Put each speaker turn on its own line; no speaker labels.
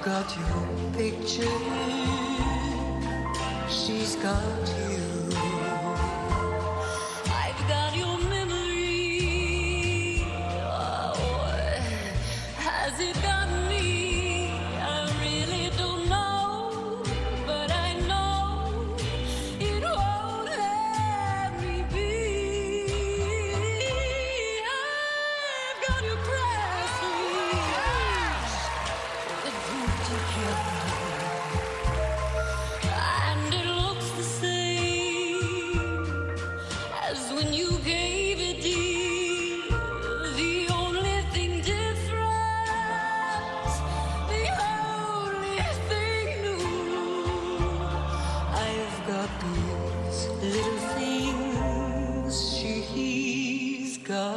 got your picture, she's got you. I've got your memory, oh, has it got me? I really don't know, but I know it won't let me be. I've got your Presley, the Gucci and it looks the same as when you gave it, dear. The only thing different, the only thing new, I've got these little things she's got.